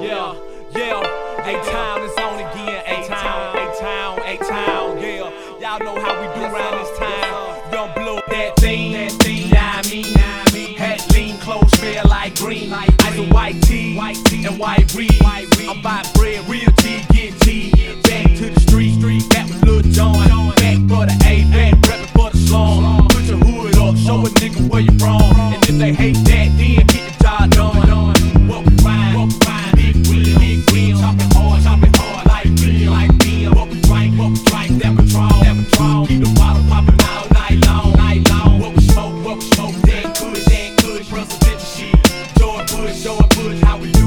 Yeah, yeah. A-Town is on again. A-Town, A-Town, A-Town. Yeah, y'all know how we do around this time. Young Blue, that thing, yeah, I mean. Hat lean, clothes smell like green. Ice and white tea, and white reed. I'm buying bread, real tea, get tea. Back to the street, back with Lil Jon. Back for the A, back reppin' for the slum. Put your hood up, show a nigga where you from. And if they hate that, then get the job done. What we rhyme, big wheel, chopping hard like real. What we drink, that Patron. Keep the bottle popping all night long. What we smoke, that kush, presidential shit. George Bush, how we do.